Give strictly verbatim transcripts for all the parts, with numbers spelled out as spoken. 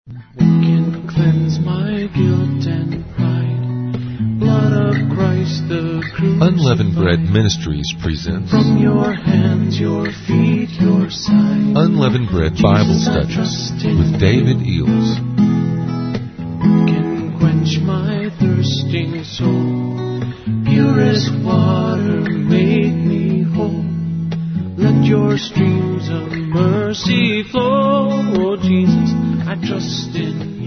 What can cleanse my guilt and pride? Blood of Christ the crucified. Unleavened Bread Ministries presents From your hands, your feet, your side. Unleavened Bread Bible Studies with David Eels. Can quench my thirsting soul. Purest water, make me whole. Let your streams of mercy flow. Oh, Jesus, I trust in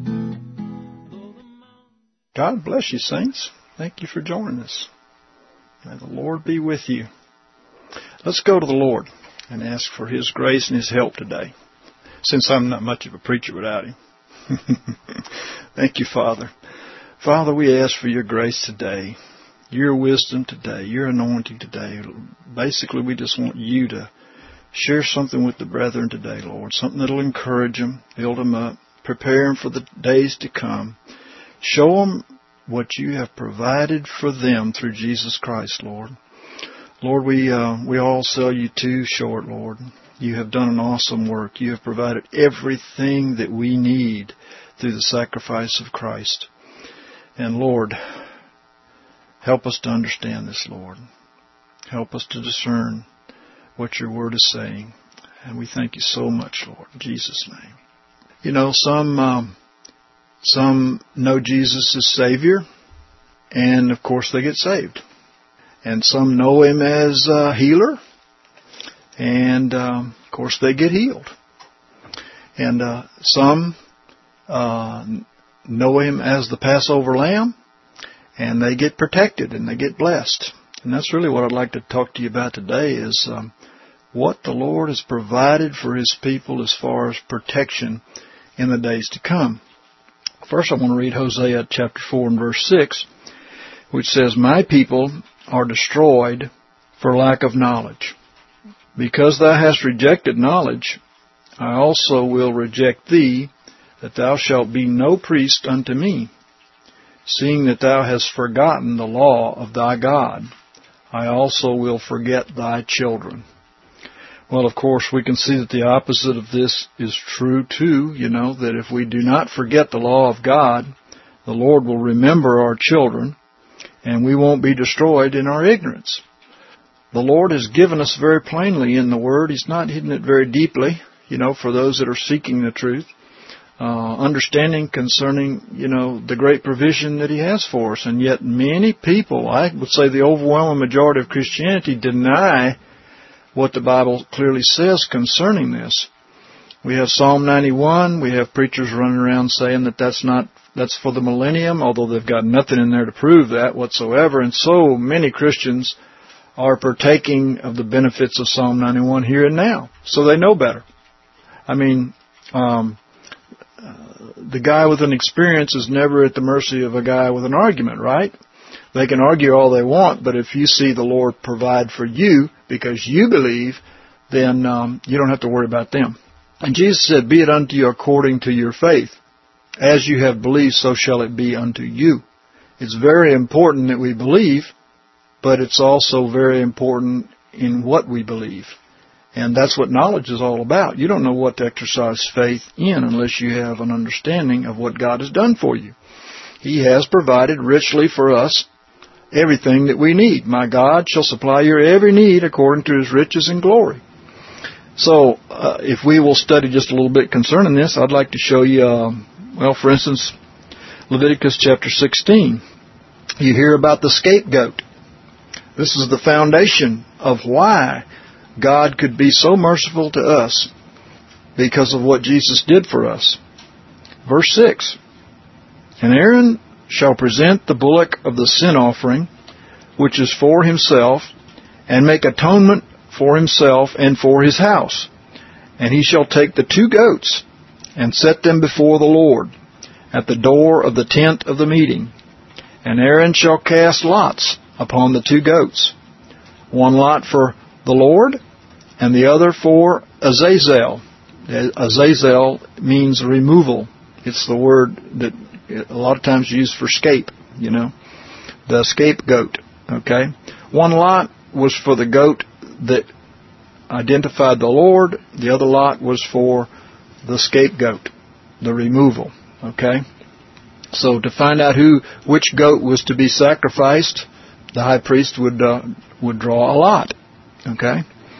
you. God bless you, saints. Thank you for joining us. May the Lord be with you. Let's go to the Lord and ask for His grace and His help today, since I'm not much of a preacher without Him. Thank you, Father. Father, we ask for your grace today, your wisdom today, your anointing today. Basically, we just want you to share something with the brethren today, Lord, something that will encourage them, build them up, prepare them for the days to come. Show them what you have provided for them through Jesus Christ, Lord. Lord, we uh, we all sell you too short, Lord. You have done an awesome work. You have provided everything that we need through the sacrifice of Christ. And Lord, help us to understand this, Lord. Help us to discern what your word is saying. And we thank you so much, Lord, in Jesus' name. You know, some um, some know Jesus as Savior, and of course they get saved. And some know Him as a healer, and um, of course they get healed. And uh, some uh, know Him as the Passover Lamb, and they get protected and they get blessed. And that's really what I'd like to talk to you about today is um, what the Lord has provided for His people as far as protection in the days to come. First, I want to read Hosea chapter four and verse six, which says, "My people are destroyed for lack of knowledge. Because thou hast rejected knowledge, I also will reject thee, that thou shalt be no priest unto me. Seeing that thou hast forgotten the law of thy God, I also will forget thy children." Well, of course, we can see that the opposite of this is true too, you know, that if we do not forget the law of God, the Lord will remember our children, and we won't be destroyed in our ignorance. The Lord has given us very plainly in the Word. He's not hidden it very deeply, you know, for those that are seeking the truth. Uh, understanding concerning, you know, the great provision that He has for us. And yet many people, I would say the overwhelming majority of Christianity, deny what the Bible clearly says concerning this. We have Psalm ninety-one. We have preachers running around saying that that's not, that's for the millennium, although they've got nothing in there to prove that whatsoever. And so many Christians are partaking of the benefits of Psalm ninety-one here and now. So they know better. I mean, um, uh, the guy with an experience is never at the mercy of a guy with an argument, right? They can argue all they want, but if you see the Lord provide for you because you believe, then um, you don't have to worry about them. And Jesus said, "Be it unto you according to your faith. As you have believed, so shall it be unto you." It's very important that we believe, but it's also very important in what we believe. And that's what knowledge is all about. You don't know what to exercise faith in unless you have an understanding of what God has done for you. He has provided richly for us everything that we need. "My God shall supply your every need according to His riches and glory." So, uh, if we will study just a little bit concerning this, I'd like to show you, uh, well, for instance, Leviticus chapter sixteen. You hear about the scapegoat. This is the foundation of why God could be so merciful to us, because of what Jesus did for us. Verse six, "And Aaron shall present the bullock of the sin offering, which is for himself, and make atonement for himself and for his house. And he shall take the two goats, and set them before the Lord, at the door of the tent of the meeting. And Aaron shall cast lots upon the two goats, one lot for the Lord, and the other for Azazel." Azazel means removal. It's the word that a lot of times used for scape, you know, the scapegoat, okay? One lot was for the goat that identified the Lord. The other lot was for the scapegoat. the removal. Okay? So to find out who, which goat was to be sacrificed, the high priest would uh, would draw a lot. Okay?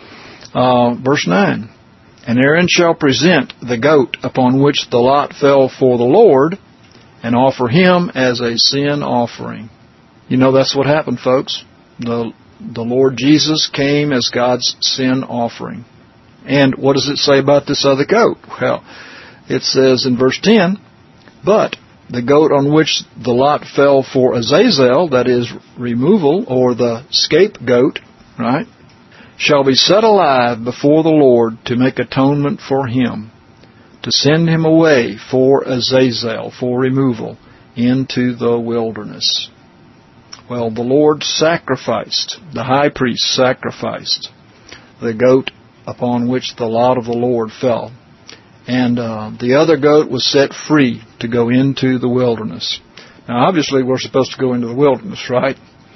Uh, verse nine. And Aaron shall present the goat upon which the lot fell for the Lord, and offer him as a sin offering. You know, that's what happened, folks. The the Lord Jesus came as God's sin offering. And what does it say about this other goat? Well, it says in verse ten, but the goat on which the lot fell for Azazel, that is, removal, or the scapegoat, right, shall be set alive before the Lord to make atonement for him, to send him away for Azazel, for removal, into the wilderness. Well, the Lord sacrificed, the high priest sacrificed the goat upon which the lot of the Lord fell. And uh, the other goat was set free to go into the wilderness. Now, obviously, we're supposed to go into the wilderness, right?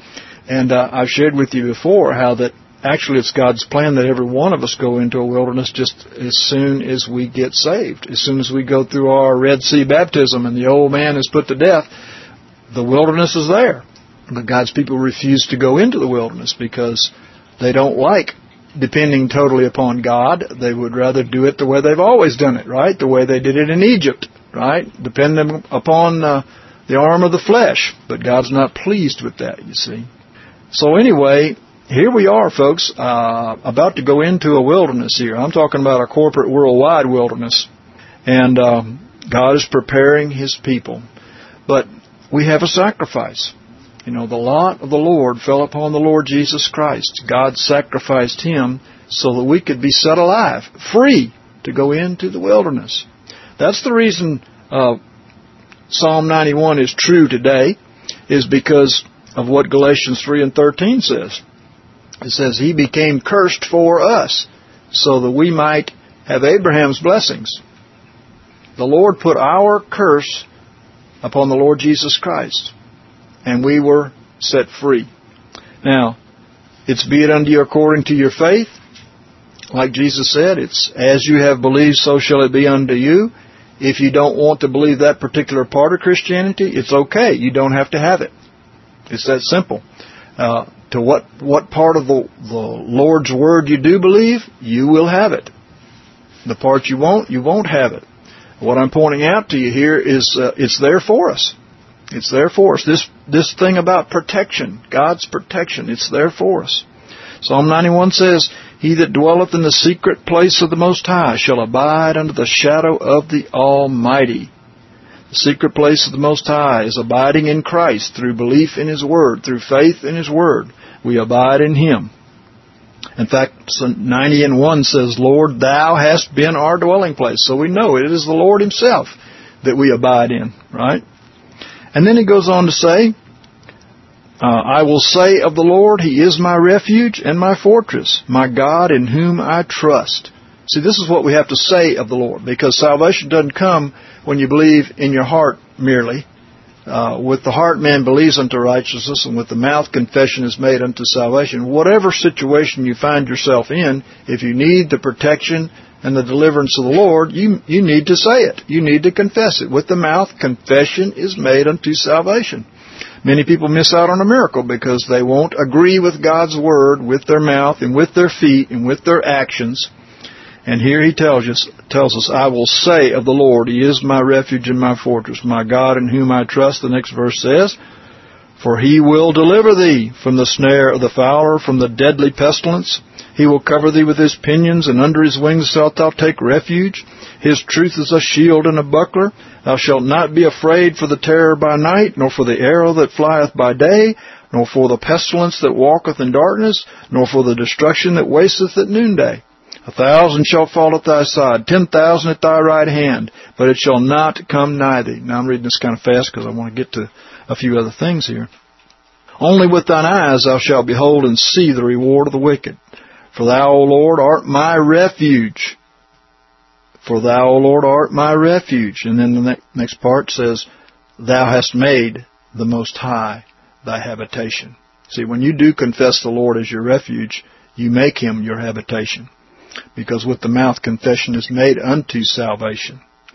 And uh, I've shared with you before how that actually it's God's plan that every one of us go into a wilderness just as soon as we get saved. As soon as we go through our Red Sea baptism and the old man is put to death, the wilderness is there. But God's people refuse to go into the wilderness because they don't like depending totally upon God. They would rather do it the way they've always done it, right? The way they did it in Egypt, right? Depending upon uh, the arm of the flesh. But God's not pleased with that, you see. So anyway, here we are, folks, uh, about to go into a wilderness here. I'm talking about a corporate worldwide wilderness. And um, God is preparing His people. But we have a sacrifice. You know, the lot of the Lord fell upon the Lord Jesus Christ. God sacrificed Him so that we could be set alive, free to go into the wilderness. That's the reason uh, Psalm ninety-one is true today, is because of what Galatians three and thirteen says. It says, He became cursed for us so that we might have Abraham's blessings. The Lord put our curse upon the Lord Jesus Christ, and we were set free. Now, it's be it unto you according to your faith. Like Jesus said, it's as you have believed, so shall it be unto you. If you don't want to believe that particular part of Christianity, it's okay. You don't have to have it. It's that simple. Uh, to what what part of the, the Lord's Word you do believe, you will have it. The part you won't, you won't have it. What I'm pointing out to you here is uh, it's there for us. It's there for us. This this thing about protection, God's protection, it's there for us. Psalm ninety-one says, He that dwelleth in the secret place of the Most High shall abide under the shadow of the Almighty. The secret place of the Most High is abiding in Christ through belief in His Word, through faith in His Word. We abide in Him. In fact, ninety and one says, Lord, Thou hast been our dwelling place. So we know it is the Lord Himself that we abide in, right? And then He goes on to say, uh, I will say of the Lord, He is my refuge and my fortress, my God in whom I trust. See, this is what we have to say of the Lord, because salvation doesn't come when you believe in your heart merely. Uh, with the heart man believes unto righteousness, and with the mouth confession is made unto salvation. Whatever situation you find yourself in, if you need the protection and the deliverance of the Lord, you you need to say it. You need to confess it. With the mouth, confession is made unto salvation. Many people miss out on a miracle because they won't agree with God's Word with their mouth and with their feet and with their actions. And here He tells us, tells us, I will say of the Lord, He is my refuge and my fortress, my God in whom I trust. The next verse says, For He will deliver thee from the snare of the fowler, from the deadly pestilence. He will cover thee with His pinions, and under His wings shalt thou take refuge. His truth is a shield and a buckler. Thou shalt not be afraid for the terror by night, nor for the arrow that flieth by day, nor for the pestilence that walketh in darkness, nor for the destruction that wasteth at noonday. A thousand shall fall at thy side, ten thousand at thy right hand, but it shall not come nigh thee. Now I'm reading this kind of fast because I want to get to a few other things here. Only with thine eyes thou shalt behold and see the reward of the wicked. For thou, O Lord, art my refuge. For thou, O Lord, art my refuge. And then the ne- next part says, Thou hast made the Most High thy habitation. See, when you do confess the Lord as your refuge, you make Him your habitation. Because with the mouth confession is made unto salvation.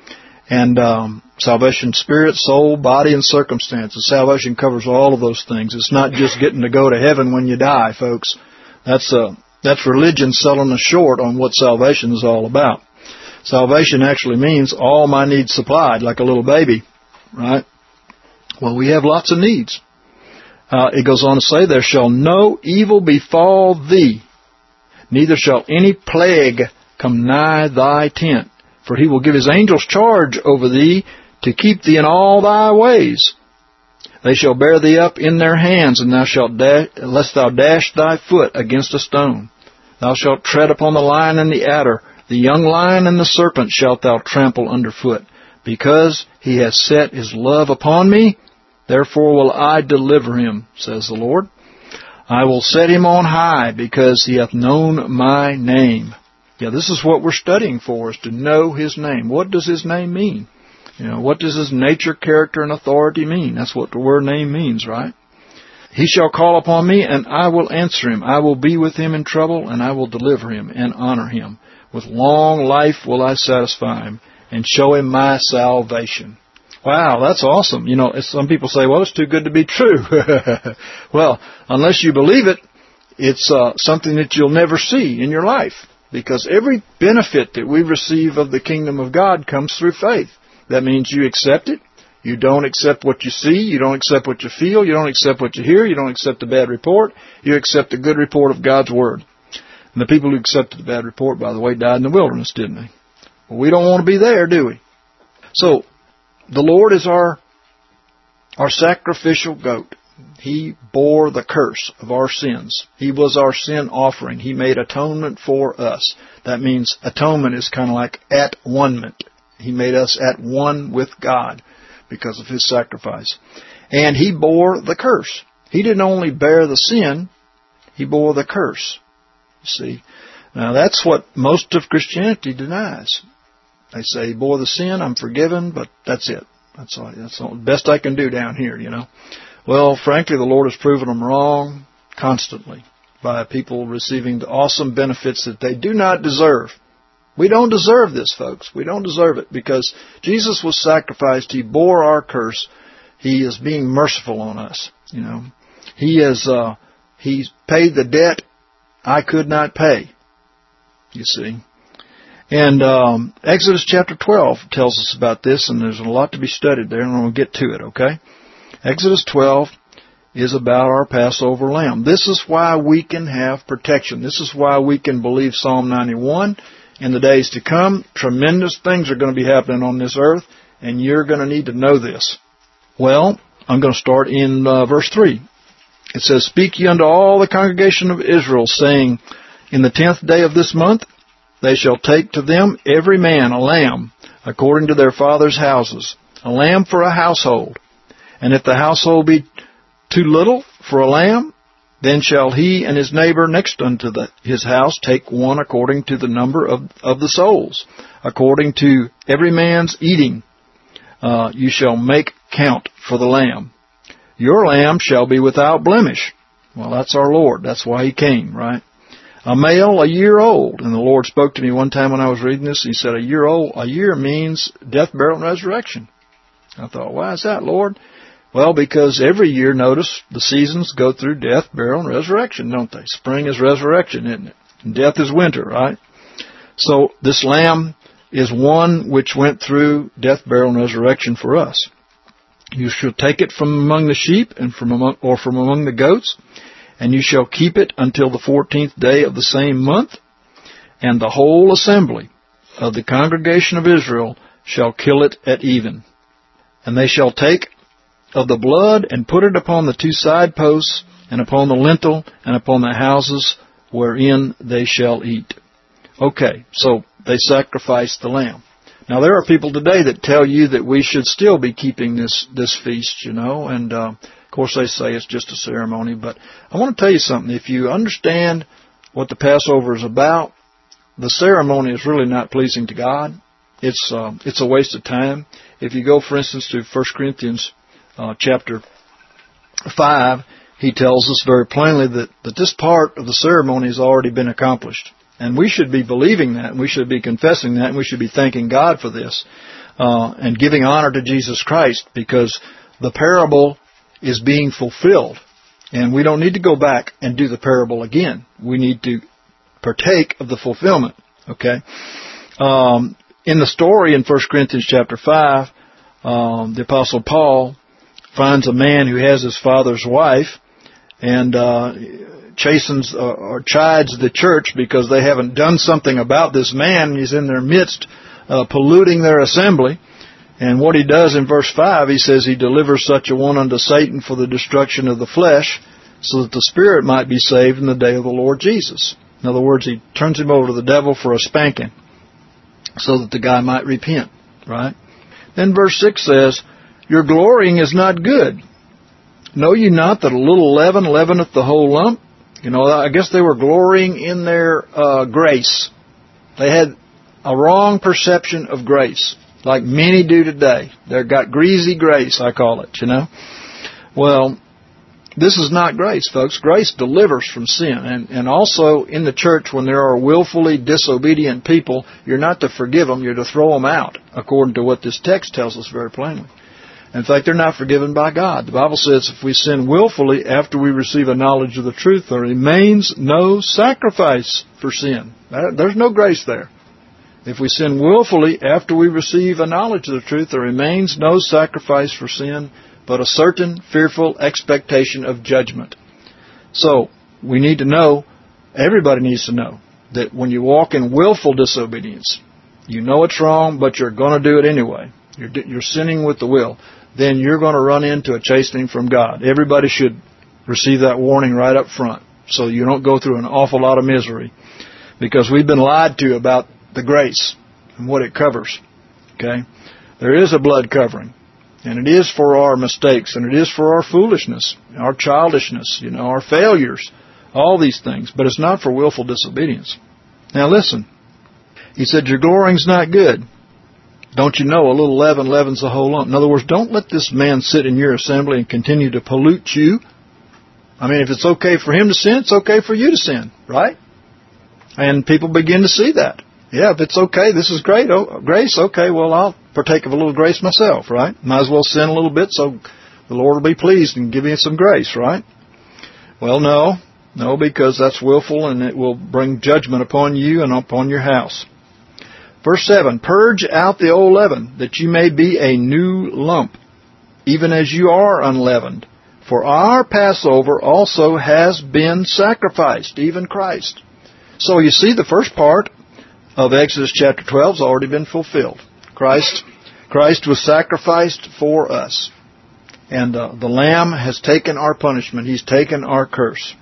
And um, salvation, spirit, soul, body, and circumstances. Salvation covers all of those things. It's not just getting to go to heaven when you die, folks. That's uh, that's religion selling us short on what salvation is all about. Salvation actually means all my needs supplied, like a little baby, right? Well, we have lots of needs. Uh, it goes on to say, there shall no evil befall thee, neither shall any plague come nigh thy tent. For he will give his angels charge over thee to keep thee in all thy ways. They shall bear thee up in their hands, and thou shalt dash, lest thou dash thy foot against a stone. Thou shalt tread upon the lion and the adder, the young lion and the serpent shalt thou trample under foot. Because he has set his love upon me, therefore will I deliver him, says the Lord. I will set him on high, because he hath known my name. Yeah, this is what we're studying for, is to know his name. What does his name mean? You know, what does his nature, character, and authority mean? That's what the word name means, right? He shall call upon me, and I will answer him. I will be with him in trouble, and I will deliver him and honor him. With long life will I satisfy him and show him my salvation. Wow, that's awesome. You know, some people say, well, it's too good to be true. Well, unless you believe it, it's uh, something that you'll never see in your life. Because every benefit that we receive of the kingdom of God comes through faith. That means you accept it. You don't accept what you see. You don't accept what you feel. You don't accept what you hear. You don't accept the bad report. You accept the good report of God's Word. And the people who accepted the bad report, by the way, died in the wilderness, didn't they? Well, we don't want to be there, do we? So, the Lord is our, our sacrificial goat. He bore the curse of our sins. He was our sin offering. He made atonement for us. That means atonement is kind of like at one-ment. He made us at one with God because of His sacrifice. And He bore the curse. He didn't only bear the sin, He bore the curse. You see, now that's what most of Christianity denies. They say, He bore the sin, I'm forgiven, but that's it. That's all. That's all, the best I can do down here, you know. Well, frankly, the Lord has proven them wrong constantly by people receiving the awesome benefits that they do not deserve. We don't deserve this, folks. We don't deserve it because Jesus was sacrificed. He bore our curse. He is being merciful on us. You know, He is. Uh, He's paid the debt I could not pay. You see. And um, Exodus chapter twelve tells us about this, and there's a lot to be studied there, and we'll get to it, okay? Exodus twelve is about our Passover lamb. This is why we can have protection. This is why we can believe Psalm ninety-one. In the days to come, tremendous things are going to be happening on this earth, and you're going to need to know this. Well, I'm going to start in uh, verse three. It says, Speak ye unto all the congregation of Israel, saying, In the tenth day of this month they shall take to them every man a lamb, according to their father's houses, a lamb for a household. And if the household be too little for a lamb, then shall he and his neighbor next unto the, his house take one according to the number of, of the souls, according to every man's eating. Uh, you shall make count for the lamb. Your lamb shall be without blemish. Well, that's our Lord. That's why He came, right? A male, a year old. And the Lord spoke to me one time when I was reading this. He said, a year old, a year means death, burial, and resurrection. I thought, why is that, Lord? Well, because every year, notice, the seasons go through death, burial, and resurrection, don't they? Spring is resurrection, isn't it? And death is winter, right? So this lamb is one which went through death, burial, and resurrection for us. You shall take it from among the sheep and from among, or from among the goats, and you shall keep it until the fourteenth day of the same month, and the whole assembly of the congregation of Israel shall kill it at even. And they shall take of the blood and put it upon the two side posts and upon the lintel and upon the houses wherein they shall eat. Okay, so they sacrificed the lamb. Now there are people today that tell you that we should still be keeping this, this feast, you know, and uh, of course they say it's just a ceremony, but I want to tell you something. If you understand what the Passover is about, the ceremony is really not pleasing to God. It's uh, it's a waste of time. If you go, for instance, to First Corinthians uh, chapter five, he tells us very plainly that, that this part of the ceremony has already been accomplished. And we should be believing that, and we should be confessing that, and we should be thanking God for this. uh, and giving honor to Jesus Christ, because the parable is being fulfilled. And we don't need to go back and do the parable again. We need to partake of the fulfillment. Okay? Um, in the story in First Corinthians chapter five, um, the Apostle Paul finds a man who has his father's wife and uh, chastens uh, or chides the church because they haven't done something about this man. He's in their midst, uh, polluting their assembly. And what he does in verse five, he says he delivers such a one unto Satan for the destruction of the flesh, so that the spirit might be saved in the day of the Lord Jesus. In other words, he turns him over to the devil for a spanking, so that the guy might repent, right? Then verse six says, your glorying is not good. Know ye not that a little leaven leaveneth the whole lump? You know, I guess they were glorying in their uh, grace. They had a wrong perception of grace, like many do today. They've got greasy grace, I call it, you know. Well, this is not grace, folks. Grace delivers from sin. And, and also in the church, when there are willfully disobedient people, you're not to forgive them, you're to throw them out, according to what this text tells us very plainly. In fact, they're not forgiven by God. The Bible says if we sin willfully after we receive a knowledge of the truth, there remains no sacrifice for sin. There's no grace there. If we sin willfully after we receive a knowledge of the truth, there remains no sacrifice for sin, but a certain fearful expectation of judgment. So, we need to know, everybody needs to know, that when you walk in willful disobedience, you know it's wrong, but you're going to do it anyway. You're, you're sinning with the will. Then you're going to run into a chastening from God. Everybody should receive that warning right up front, so you don't go through an awful lot of misery. Because we've been lied to about the grace and what it covers. Okay? There is a blood covering. And it is for our mistakes, and it is for our foolishness, our childishness, you know, our failures, all these things. But it's not for willful disobedience. Now listen. He said, your glorying's not good. Don't you know a little leaven leavens the whole lump? In other words, don't let this man sit in your assembly and continue to pollute you. I mean, if it's okay for him to sin, it's okay for you to sin, right? And people begin to see that. Yeah, if it's okay, this is great, oh, grace, okay, well, I'll partake of a little grace myself, right? Might as well sin a little bit so the Lord will be pleased and give you some grace, right? Well, no, no, because that's willful and it will bring judgment upon you and upon your house. Verse seven, purge out the old leaven, that you may be a new lump, even as you are unleavened. For our Passover also has been sacrificed, even Christ. So you see, the first part of Exodus chapter twelve has already been fulfilled. Christ, Christ was sacrificed for us. And uh, the Lamb has taken our punishment. He's taken our curse.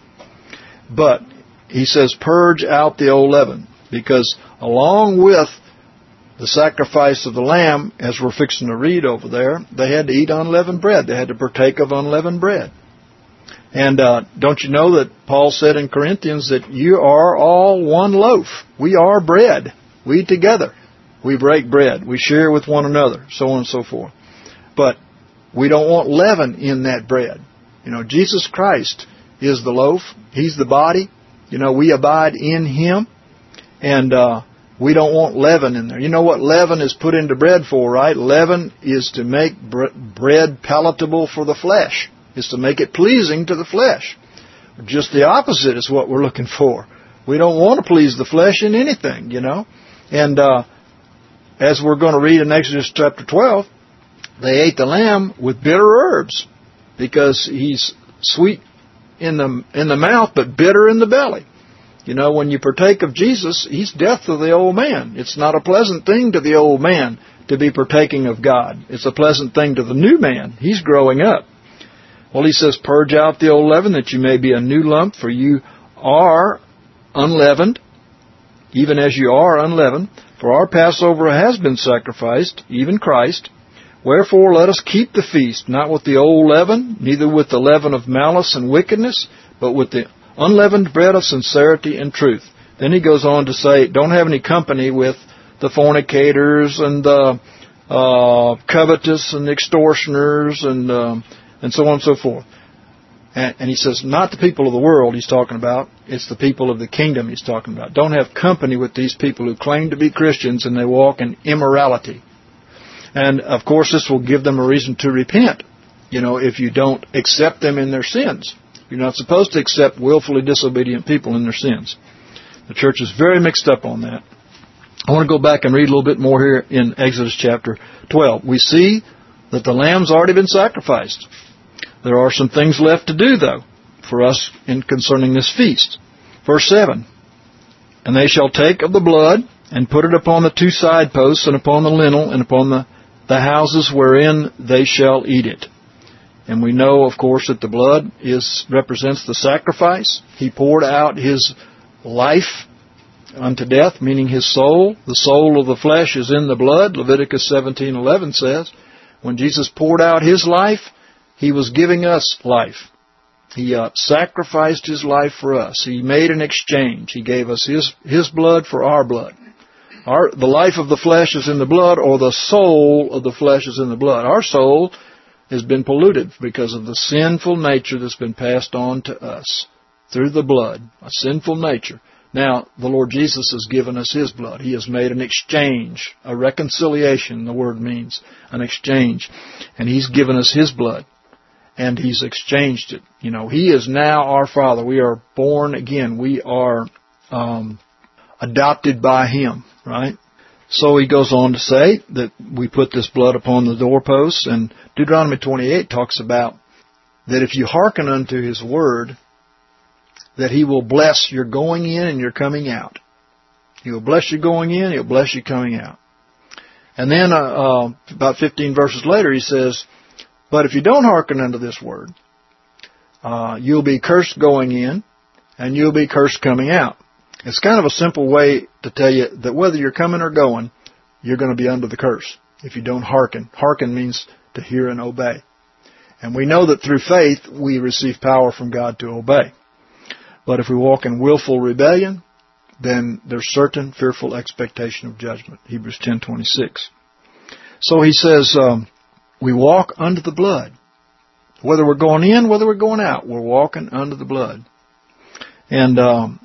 But he says, purge out the old leaven. Because along with the sacrifice of the Lamb, as we're fixing to read over there, they had to eat unleavened bread. They had to partake of unleavened bread. And uh, don't you know that Paul said in Corinthians that you are all one loaf. We are bread. We eat together. We break bread. We share with one another, so on and so forth. But we don't want leaven in that bread. You know, Jesus Christ is the loaf. He's the body. You know, we abide in Him. And uh, we don't want leaven in there. You know what leaven is put into bread for, right? Leaven is to make bread palatable for the flesh. Is to make it pleasing to the flesh. Just the opposite is what we're looking for. We don't want to please the flesh in anything, you know. And uh, as we're going to read in Exodus chapter twelve, they ate the lamb with bitter herbs because he's sweet in the in the mouth but bitter in the belly. You know, when you partake of Jesus, He's death to the old man. It's not a pleasant thing to the old man to be partaking of God. It's a pleasant thing to the new man. He's growing up. Well, he says, purge out the old leaven that you may be a new lump, for you are unleavened, even as you are unleavened. For our Passover has been sacrificed, even Christ. Wherefore let us keep the feast, not with the old leaven, neither with the leaven of malice and wickedness, but with the unleavened bread of sincerity and truth. Then he goes on to say, don't have any company with the fornicators and the uh, covetous and the extortioners and... Um, and so on and so forth. And, and he says, not the people of the world he's talking about, it's the people of the kingdom he's talking about. Don't have company with these people who claim to be Christians and they walk in immorality. And, of course, this will give them a reason to repent. You know, if you don't accept them in their sins. You're not supposed to accept willfully disobedient people in their sins. The church is very mixed up on that. I want to go back and read a little bit more here in Exodus chapter twelve. We see that the lamb's already been sacrificed. There are some things left to do, though, for us in concerning this feast. Verse seven, and they shall take of the blood and put it upon the two side posts and upon the lintel and upon the, the houses wherein they shall eat it. And we know, of course, that the blood is represents the sacrifice. He poured out His life unto death, meaning His soul. The soul of the flesh is in the blood. Leviticus seventeen eleven says, when Jesus poured out His life, He was giving us life. He uh, sacrificed His life for us. He made an exchange. He gave us His His blood for our blood. Our, the life of the flesh is in the blood, or the soul of the flesh is in the blood. Our soul has been polluted because of the sinful nature that's been passed on to us through the blood, a sinful nature. Now, the Lord Jesus has given us His blood. He has made an exchange, a reconciliation, the word means, an exchange. And He's given us His blood, and He's exchanged it. You know, He is now our Father. We are born again. We are um, adopted by Him, right? So He goes on to say that we put this blood upon the doorposts, and Deuteronomy twenty-eight talks about that if you hearken unto His word, that He will bless your going in and your coming out. He will bless you going in, He'll bless you coming out. And then uh, uh, about fifteen verses later, He says, but if you don't hearken unto this word, uh, you'll be cursed going in, and you'll be cursed coming out. It's kind of a simple way to tell you that whether you're coming or going, you're going to be under the curse if you don't hearken. Hearken means to hear and obey. And we know that through faith, we receive power from God to obey. But if we walk in willful rebellion, then there's certain fearful expectation of judgment. Hebrews ten twenty-six. So he says, um, we walk under the blood. Whether we're going in, whether we're going out, we're walking under the blood. And um,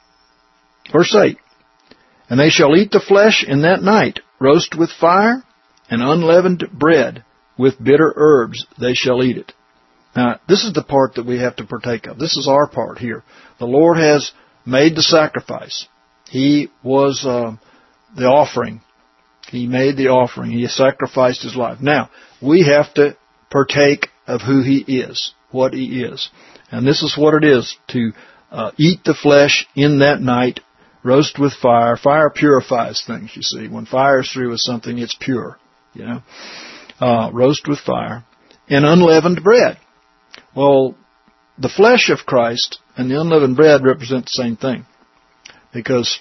verse eight, and they shall eat the flesh in that night, roast with fire, and unleavened bread, with bitter herbs they shall eat it. Now, this is the part that we have to partake of. This is our part here. The Lord has made the sacrifice. He was uh, the offering. He made the offering. He sacrificed His life. Now, we have to partake of who He is, what He is. And this is what it is to uh, eat the flesh in that night, roast with fire. Fire purifies things, you see. When fire is through with something, it's pure, you know. Uh, roast with fire. And unleavened bread. Well, the flesh of Christ and the unleavened bread represent the same thing. Because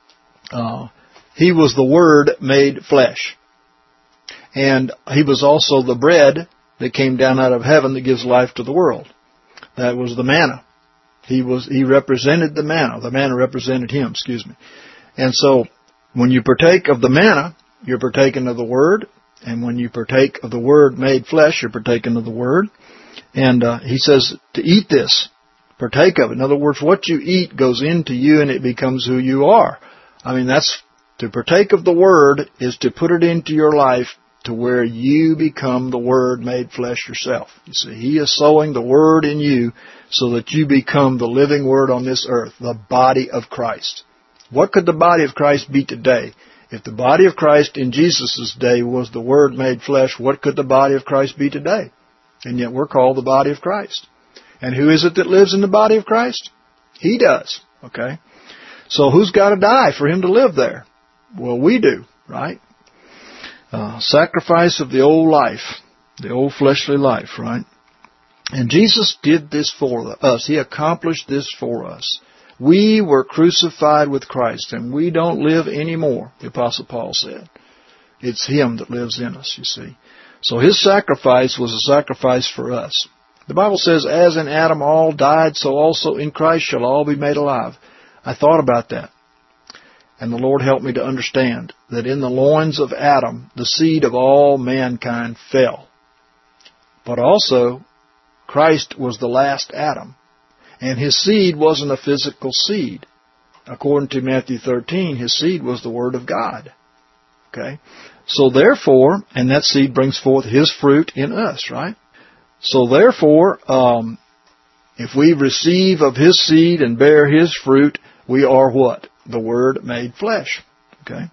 uh, He was the Word made flesh. And He was also the bread that came down out of heaven that gives life to the world. That was the manna. He was He represented the manna. The manna represented Him, excuse me. And so, when you partake of the manna, you're partaking of the Word. And when you partake of the Word made flesh, you're partaking of the Word. And uh, He says to eat this, partake of it. In other words, what you eat goes into you and it becomes who you are. I mean, that's to partake of the Word is to put it into your life to where you become the Word made flesh yourself. You see, He is sowing the Word in you so that you become the living Word on this earth, the body of Christ. What could the body of Christ be today? If the body of Christ in Jesus' day was the Word made flesh, what could the body of Christ be today? And yet we're called the body of Christ. And who is it that lives in the body of Christ? He does. Okay? So who's got to die for Him to live there? Well, we do, right? Uh, sacrifice of the old life, the old fleshly life, right? And Jesus did this for us. He accomplished this for us. We were crucified with Christ, and we don't live anymore, the Apostle Paul said. It's Him that lives in us, you see. So His sacrifice was a sacrifice for us. The Bible says, as in Adam all died, so also in Christ shall all be made alive. I thought about that. And the Lord helped me to understand that in the loins of Adam, the seed of all mankind fell. But also, Christ was the last Adam. And His seed wasn't a physical seed. According to Matthew thirteen, His seed was the Word of God. Okay? So therefore, and that seed brings forth His fruit in us, right? So therefore, um, if we receive of His seed and bear His fruit, we are what? The Word made flesh. Okay?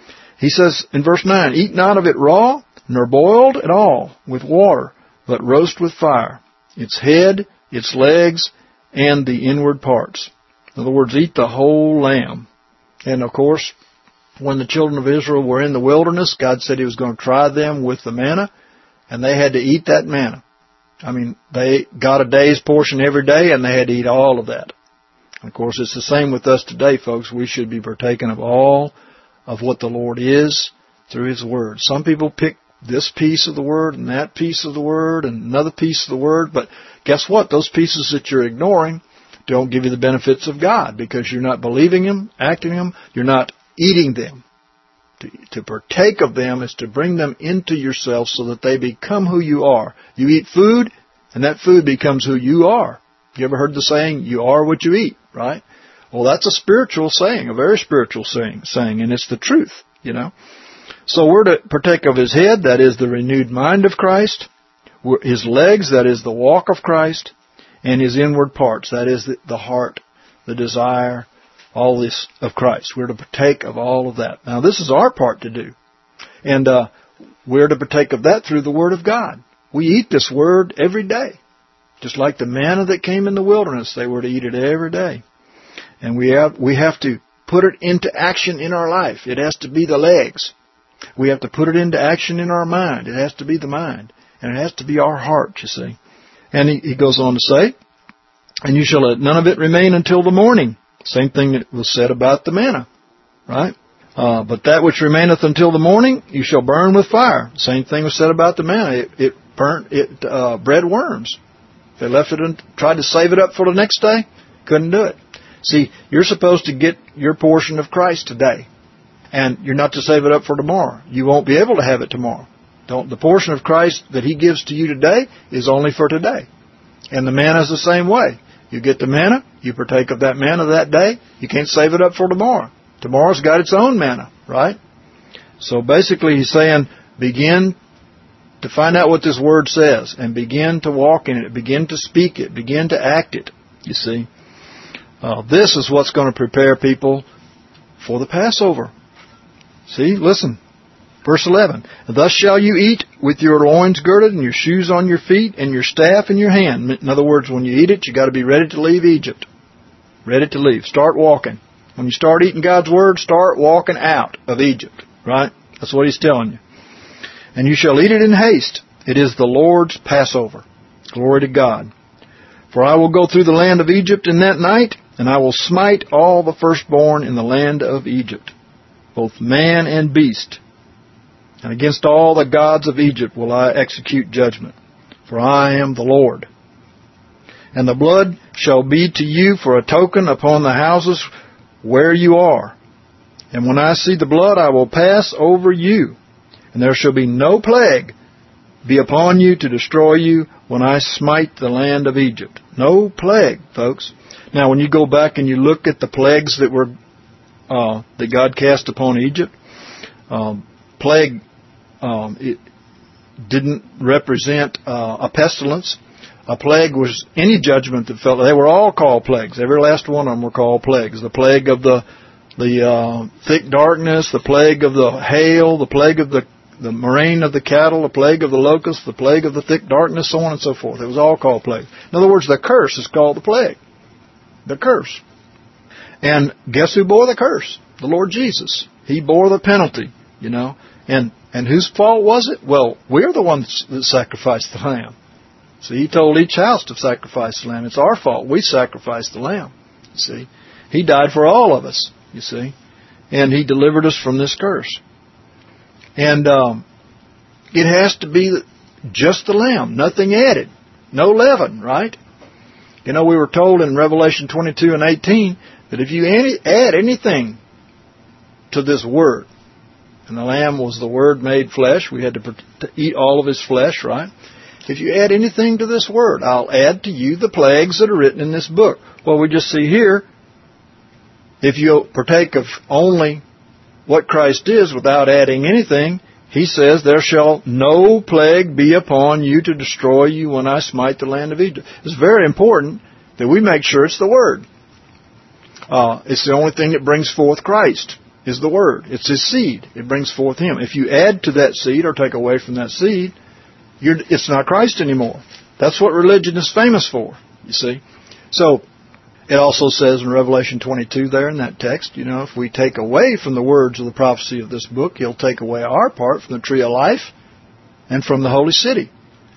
He says in verse nine, eat not of it raw, nor boiled at all with water, but roast with fire, its head, its legs, and the inward parts. In other words, eat the whole lamb. And of course, when the children of Israel were in the wilderness, God said He was going to try them with the manna, and they had to eat that manna. I mean, they got a day's portion every day, and they had to eat all of that. And of course, it's the same with us today, folks. We should be partaking of all of what the Lord is through His Word. Some people pick this piece of the Word and that piece of the Word and another piece of the Word, but guess what? Those pieces that you're ignoring don't give you the benefits of God because you're not believing Him, acting Him, you're not eating them. To, to partake of them is to bring them into yourself so that they become who you are. You eat food, and that food becomes who you are. You ever heard the saying, you are what you eat, right? Well, that's a spiritual saying, a very spiritual saying, saying, and it's the truth, you know. So we're to partake of His head, that is the renewed mind of Christ, His legs, that is the walk of Christ, and His inward parts, that is the, the heart, the desire, all this of Christ. We're to partake of all of that. Now, this is our part to do. And uh, we're to partake of that through the Word of God. We eat this Word every day. Just like the manna that came in the wilderness, they were to eat it every day. And we have, we have to put it into action in our life. It has to be the legs. We have to put it into action in our mind. It has to be the mind. And it has to be our heart, you see. And he, he goes on to say, and you shall let none of it remain until the morning. Same thing that was said about the manna, right? Uh, but that which remaineth until the morning, you shall burn with fire. Same thing was said about the manna. It, it burnt, it uh, bred worms. If they left it and tried to save it up for the next day, couldn't do it. See, you're supposed to get your portion of Christ today. And you're not to save it up for tomorrow. You won't be able to have it tomorrow. Don't. The portion of Christ that He gives to you today is only for today. And the manna is the same way. You get the manna, you partake of that manna that day. You can't save it up for tomorrow. Tomorrow's got its own manna, right? So basically He's saying, begin to find out what this Word says and begin to walk in it, begin to speak it, begin to act it, you see. Uh, this is what's going to prepare people for the Passover. See, listen. Verse eleven, thus shall you eat with your loins girded and your shoes on your feet and your staff in your hand. In other words, when you eat it, you got to be ready to leave Egypt. Ready to leave. Start walking. When you start eating God's Word, start walking out of Egypt. Right? That's what He's telling you. And you shall eat it in haste. It is the Lord's Passover. Glory to God. For I will go through the land of Egypt in that night, and I will smite all the firstborn in the land of Egypt, both man and beast. And against all the gods of Egypt will I execute judgment, for I am the Lord. And the blood shall be to you for a token upon the houses where you are. And when I see the blood, I will pass over you, and there shall be no plague be upon you to destroy you when I smite the land of Egypt. No plague, folks. Now, when you go back and you look at the plagues that were uh, that God cast upon Egypt, um, plague um, it didn't represent uh, a pestilence. A plague was any judgment that fell. They were all called plagues. Every last one of them were called plagues. The plague of the the uh, thick darkness, the plague of the hail, the plague of the the murrain of the cattle, the plague of the locust, the plague of the thick darkness, so on and so forth. It was all called plague. In other words, the curse is called the plague. The curse. And guess who bore the curse? The Lord Jesus. He bore the penalty, you know. And and whose fault was it? Well, we're the ones that sacrificed the lamb. See, He told each house to sacrifice the lamb. It's our fault. We sacrificed the lamb. You see, He died for all of us, you see. And He delivered us from this curse. And um, it has to be just the lamb, nothing added, no leaven, right? You know, we were told in Revelation twenty-two and eighteen that if you any, add anything to this Word, and the lamb was the Word made flesh, we had to, to eat all of His flesh, right? If you add anything to this Word, I'll add to you the plagues that are written in this book. Well, we just see here, if you partake of only what Christ is without adding anything, he says, there shall no plague be upon you to destroy you when I smite the land of Egypt. It's very important that we make sure it's the Word. Uh, it's the only thing that brings forth Christ, is the Word. It's His seed. It brings forth Him. If you add to that seed or take away from that seed, you're, it's not Christ anymore. That's what religion is famous for, you see. So, it also says in Revelation twenty-two there in that text, you know, if we take away from the words of the prophecy of this book, He'll take away our part from the tree of life and from the holy city.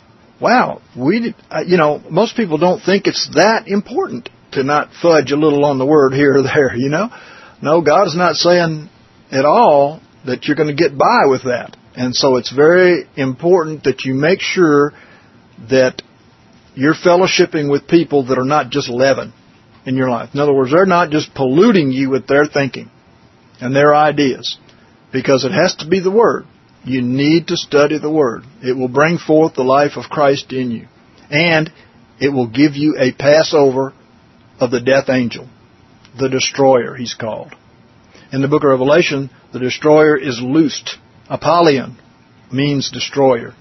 Wow, we, you know, most people don't think it's that important to not fudge a little on the word here or there, you know. No, God is not saying at all that you're going to get by with that. And so it's very important that you make sure that you're fellowshipping with people that are not just leaven in your life. In other words, they're not just polluting you with their thinking and their ideas, because it has to be the Word. You need to study the Word. It will bring forth the life of Christ in you. And it will give you a Passover of the death angel, the destroyer, he's called. In the book of Revelation, the destroyer is loosed. Apollyon means destroyer.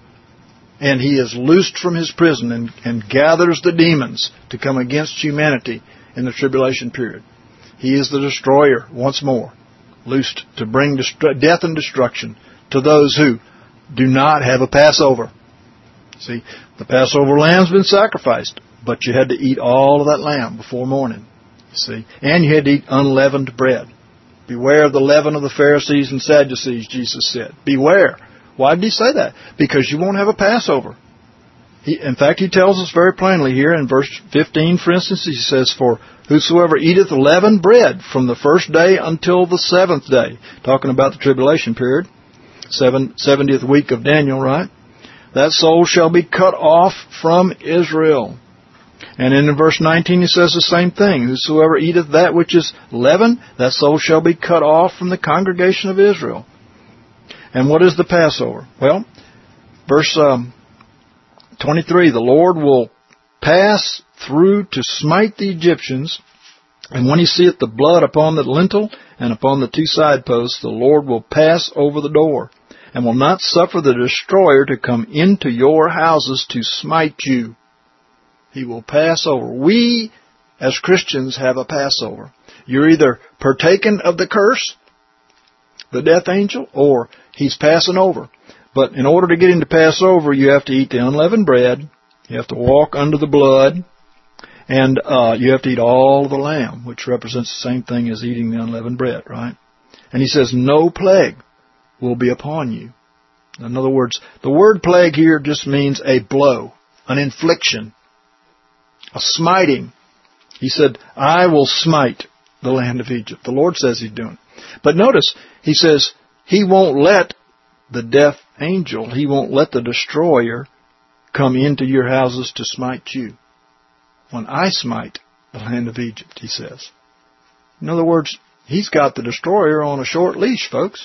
And he is loosed from his prison and, and gathers the demons to come against humanity in the tribulation period. He is the destroyer once more, loosed to bring destru- death and destruction to those who do not have a Passover. See, the Passover lamb's been sacrificed, but you had to eat all of that lamb before morning. You see, and you had to eat unleavened bread. Beware of the leaven of the Pharisees and Sadducees, Jesus said. Beware. Why did he say that? Because you won't have a Passover. He, in fact, he tells us very plainly here in verse fifteen, for instance, he says, for whosoever eateth leavened bread from the first day until the seventh day, talking about the tribulation period, seven, seventieth week of Daniel, right? That soul shall be cut off from Israel. And in verse nineteen he says the same thing. Whosoever eateth that which is leavened, that soul shall be cut off from the congregation of Israel. And what is the Passover? Well, verse um, twenty-three, the Lord will pass through to smite the Egyptians, and when he seeth the blood upon the lintel and upon the two side posts, the Lord will pass over the door, and will not suffer the destroyer to come into your houses to smite you. He will pass over. We, as Christians, have a Passover. You're either partaken of the curse, the death angel, or he's passing over. But in order to get him to pass over, you have to eat the unleavened bread, you have to walk under the blood, and uh, you have to eat all the lamb, which represents the same thing as eating the unleavened bread, right? And he says, no plague will be upon you. In other words, the word plague here just means a blow, an infliction, a smiting. He said, I will smite the land of Egypt. The Lord says he's doing it. But notice, he says, he won't let the death angel, he won't let the destroyer come into your houses to smite you. When I smite the land of Egypt, he says. In other words, he's got the destroyer on a short leash, folks.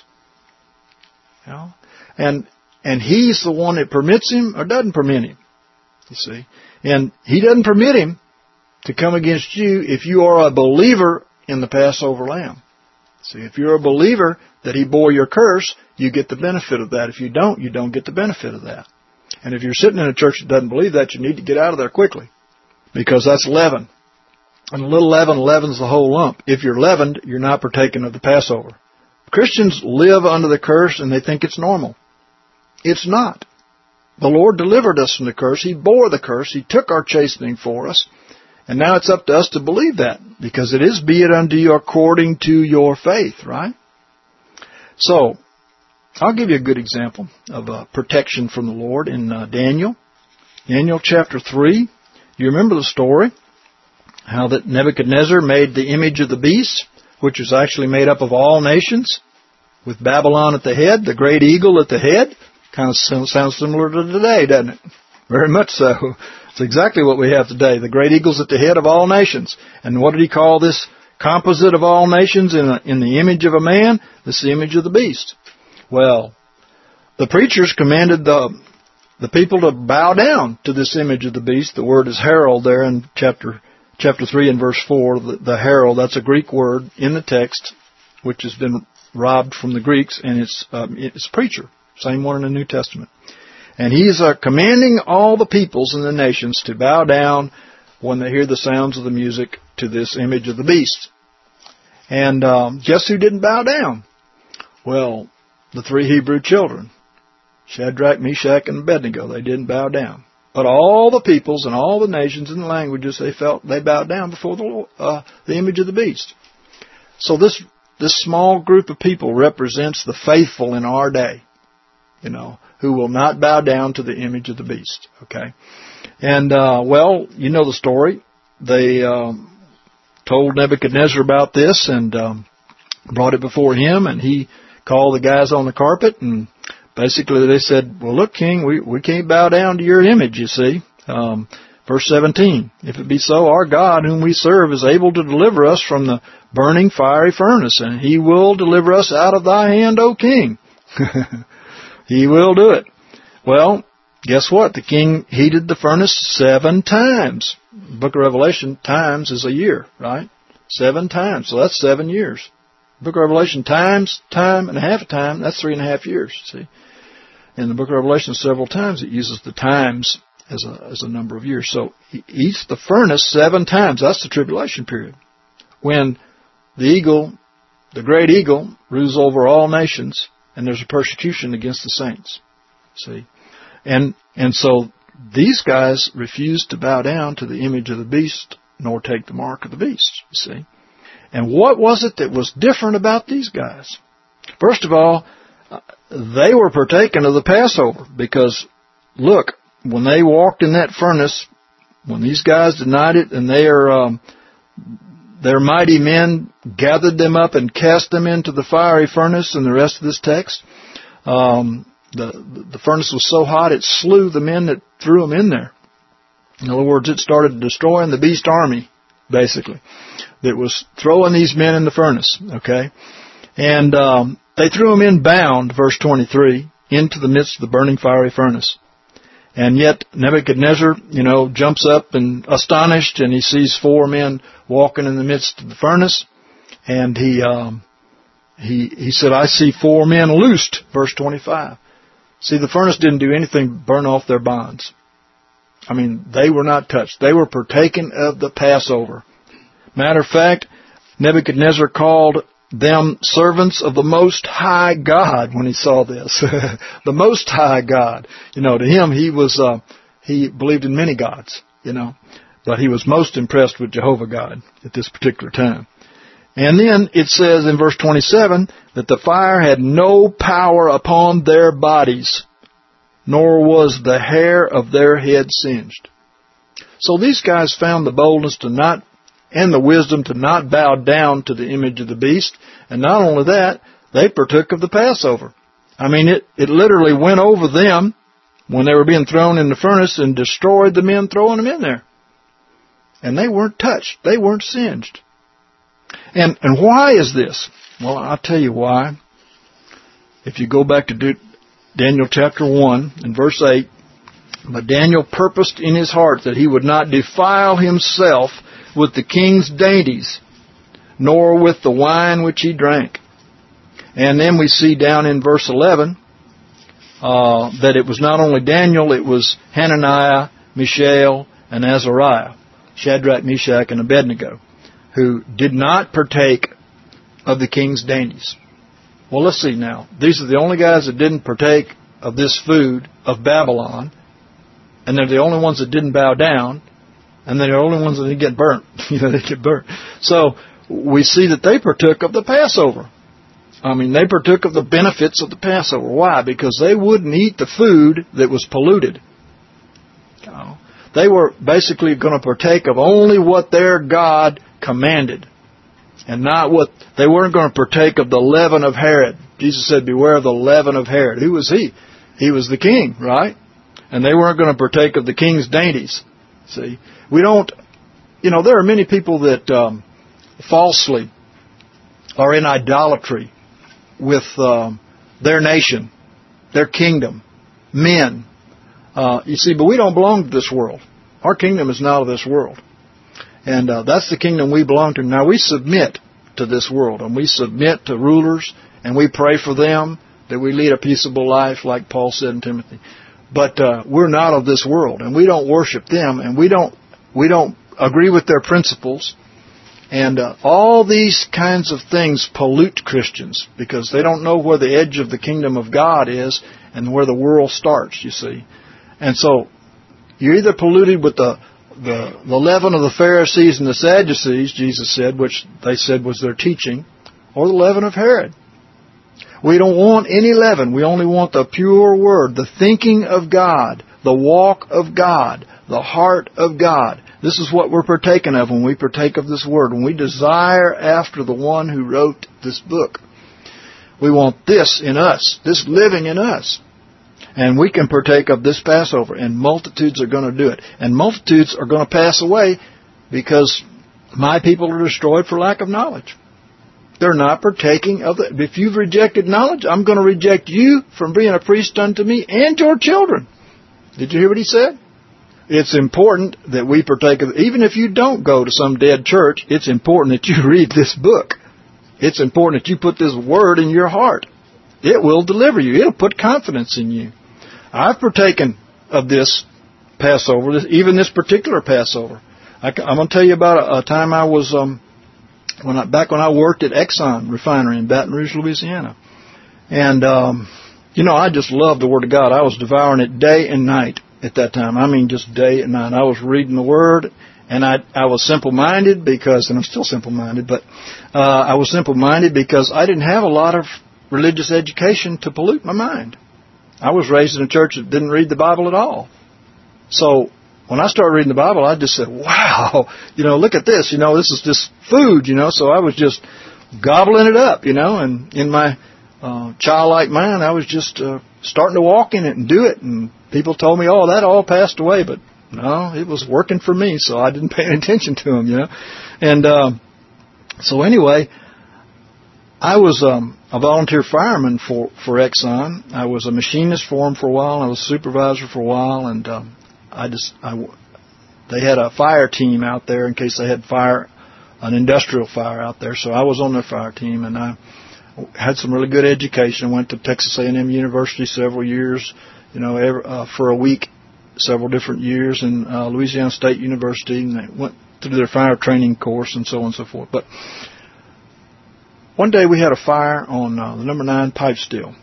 You know? And and he's the one that permits him or doesn't permit him. You see. And he doesn't permit him to come against you if you are a believer in the Passover lamb. See, if you're a believer that he bore your curse, you get the benefit of that. If you don't, you don't get the benefit of that. And if you're sitting in a church that doesn't believe that, you need to get out of there quickly, because that's leaven. And a little leaven leavens the whole lump. If you're leavened, you're not partaking of the Passover. Christians live under the curse and they think it's normal. It's not. The Lord delivered us from the curse. He bore the curse. He took our chastening for us. And now it's up to us to believe that, because it is be it unto you according to your faith, right? So, I'll give you a good example of uh, protection from the Lord in uh, Daniel. Daniel chapter three. You remember the story, how that Nebuchadnezzar made the image of the beast, which was actually made up of all nations, with Babylon at the head, the great eagle at the head. Kind of sounds similar to today, doesn't it? Very much so. It's exactly what we have today. The great eagle's at the head of all nations. And what did he call this composite of all nations in, a, in the image of a man? This is the image of the beast. Well, the preachers commanded the the people to bow down to this image of the beast. The word is herald there in chapter chapter three and verse four. The, the herald, that's a Greek word in the text, which has been robbed from the Greeks, and it's um, it's preacher. Same one in the New Testament. And he's uh, commanding all the peoples and the nations to bow down when they hear the sounds of the music to this image of the beast. And um, guess who didn't bow down? Well, the three Hebrew children, Shadrach, Meshach, and Abednego. They didn't bow down. But all the peoples and all the nations and the languages, they felt they bowed down before the uh, the image of the beast. So this this small group of people represents the faithful in our day, you know, who will not bow down to the image of the beast. Okay, and uh, well, you know the story. They um, told Nebuchadnezzar about this and um, brought it before him, and he called the guys on the carpet and. Basically, they said, well, look, King, we, we can't bow down to your image, you see. Um, verse seventeen, if it be so, our God, whom we serve, is able to deliver us from the burning fiery furnace, and he will deliver us out of thy hand, O King. He will do it. Well, guess what? The king heated the furnace seven times. Book of Revelation, times is a year, right? Seven times. So that's seven years. Book of Revelation, times, time, and a half a time, that's three and a half years, see. In the book of Revelation, several times it uses the times as a as a number of years. So he heats the furnace seven times. That's the tribulation period. When the eagle, the great eagle, rules over all nations, and there's a persecution against the saints. See? And and so these guys refused to bow down to the image of the beast, nor take the mark of the beast, you see. And what was it that was different about these guys? First of all, they were partaking of the Passover because, look, when they walked in that furnace, when these guys denied it and their um, their mighty men gathered them up and cast them into the fiery furnace, in the rest of this text, um, the the furnace was so hot it slew the men that threw them in there. In other words, it started destroying the beast army, basically, that was throwing these men in the furnace, okay? And um, they threw them in bound, verse twenty-three, into the midst of the burning fiery furnace. And yet Nebuchadnezzar, you know, jumps up and astonished, and he sees four men walking in the midst of the furnace. And he um, he he said, I see four men loosed, verse twenty-five. See, the furnace didn't do anything but burn off their bonds. I mean, they were not touched. They were partaking of the Passover. Matter of fact, Nebuchadnezzar called them servants of the Most High God when he saw this. The Most High God. You know, to him, he was, uh, he believed in many gods, you know, but he was most impressed with Jehovah God at this particular time. And then it says in verse twenty-seven that the fire had no power upon their bodies, nor was the hair of their head singed. So these guys found the boldness to not, and the wisdom to not bow down to the image of the beast. And not only that, they partook of the Passover. I mean, it, it literally went over them when they were being thrown in the furnace and destroyed the men throwing them in there. And they weren't touched. They weren't singed. And, and why is this? Well, I'll tell you why. If you go back to do, Daniel chapter one and verse eight, but Daniel purposed in his heart that he would not defile himself with the king's dainties, nor with the wine which he drank. And then we see down in verse eleven uh, that it was not only Daniel, it was Hananiah, Mishael, and Azariah, Shadrach, Meshach, and Abednego, who did not partake of the king's dainties. Well, let's see now. These are the only guys that didn't partake of this food of Babylon, and they're the only ones that didn't bow down, and they're the only ones that didn't get burnt. You know, they get burnt. So we see that they partook of the Passover. I mean, they partook of the benefits of the Passover. Why? Because they wouldn't eat the food that was polluted. You know, they were basically going to partake of only what their God commanded, and not what they weren't going to partake of the leaven of Herod. Jesus said, beware of the leaven of Herod. Who was he? He was the king, right? And they weren't going to partake of the king's dainties. See, we don't, you know, there are many people that um, falsely are in idolatry with um, their nation, their kingdom, men. Uh, you see, but we don't belong to this world. Our kingdom is not of this world. And uh, that's the kingdom we belong to. Now, we submit to this world, and we submit to rulers, and we pray for them, that we lead a peaceable life, like Paul said in Timothy. But uh, we're not of this world, and we don't worship them, and we don't we don't agree with their principles. And uh, all these kinds of things pollute Christians because they don't know where the edge of the kingdom of God is and where the world starts, you see. And so you're either polluted with the, the, the leaven of the Pharisees and the Sadducees, Jesus said, which they said was their teaching, or the leaven of Herod. We don't want any leaven. We only want the pure word, the thinking of God, the walk of God, the heart of God. This is what we're partaking of when we partake of this word, when we desire after the one who wrote this book. We want this in us, this living in us. And we can partake of this Passover, and multitudes are going to do it. And multitudes are going to pass away because my people are destroyed for lack of knowledge. They're not partaking of it. If you've rejected knowledge, I'm going to reject you from being a priest unto me and your children. Did you hear what he said? It's important that we partake of it. Even if you don't go to some dead church, it's important that you read this book. It's important that you put this word in your heart. It will deliver you. It'll put confidence in you. I've partaken of this Passover, this, even this particular Passover. I, I'm going to tell you about a, a time I was, um, when I, back when I worked at Exxon Refinery in Baton Rouge, Louisiana. And, um, you know, I just loved the Word of God. I was devouring it day and night at that time. I mean, just day and night. I was reading the Word, and I I was simple-minded because, and I'm still simple-minded, but uh, I was simple-minded because I didn't have a lot of religious education to pollute my mind. I was raised in a church that didn't read the Bible at all. So when I started reading the Bible, I just said, wow, you know, look at this. You know, this is just food, you know. So I was just gobbling it up, you know, and in my uh, childlike mind, I was just uh, starting to walk in it and do it. And people told me, oh, that all passed away. But no, it was working for me, so I didn't pay any attention to them, you know. And um, so anyway, I was um, a volunteer fireman for, for Exxon. I was a machinist for them for a while. I was a supervisor for a while, and um, I just I, they had a fire team out there in case they had fire, an industrial fire out there. So I was on their fire team, and I had some really good education. I went to Texas A and M University several years, you know, every, uh, for a week, several different years, and uh, Louisiana State University, and they went through their fire training course and so on and so forth. But one day we had a fire on uh, the number nine pipe steel.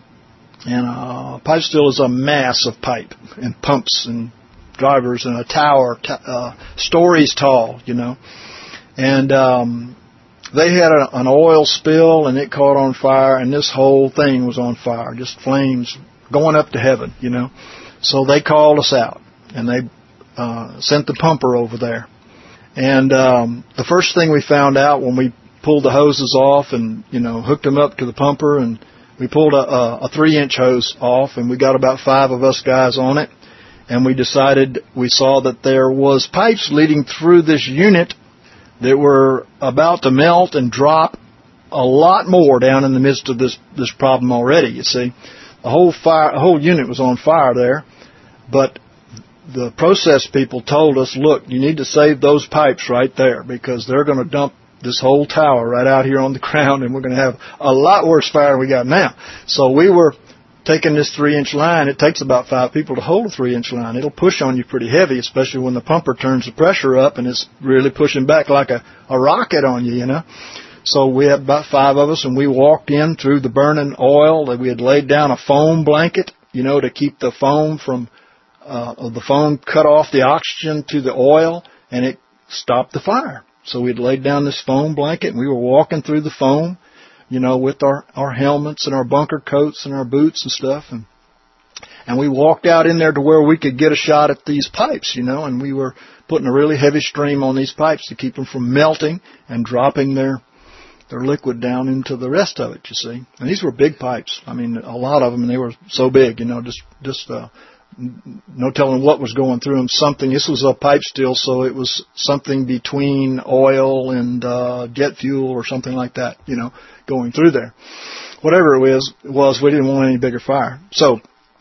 And uh, pipe steel is a mass of pipe and pumps and drivers and a tower, t- uh, stories tall, you know. And um, they had a, an oil spill, and it caught on fire, and this whole thing was on fire, just flames going up to heaven, you know. So they called us out, and they uh, sent the pumper over there. And um, the first thing we found out when we pulled the hoses off and, you know, hooked them up to the pumper, and we pulled a, a, a three-inch hose off, and we got about five of us guys on it, and we decided, we saw that there was pipes leading through this unit that were about to melt and drop a lot more down in the midst of this, this problem already, you see. The whole fire, the whole unit was on fire there, but the process people told us, look, you need to save those pipes right there because they're going to dump this whole tower right out here on the ground, and we're going to have a lot worse fire than we got now. So we were taking this three-inch line. It takes about five people to hold a three-inch line. It'll push on you pretty heavy, especially when the pumper turns the pressure up, and it's really pushing back like a, a rocket on you, you know. So we had about five of us, and we walked in through the burning oil. We had laid down a foam blanket, you know, to keep the foam from, uh, the foam cut off the oxygen to the oil, and it stopped the fire. So we'd laid down this foam blanket, and we were walking through the foam, you know, with our, our helmets and our bunker coats and our boots and stuff. And, and we walked out in there to where we could get a shot at these pipes, you know, and we were putting a really heavy stream on these pipes to keep them from melting and dropping their their liquid down into the rest of it, you see. And these were big pipes. I mean, a lot of them, and they were so big, you know, just, just, uh, no telling what was going through them. Something, this was a pipe steel, so it was something between oil and, uh, jet fuel or something like that, you know, going through there. Whatever it was, it was, we didn't want any bigger fire. So,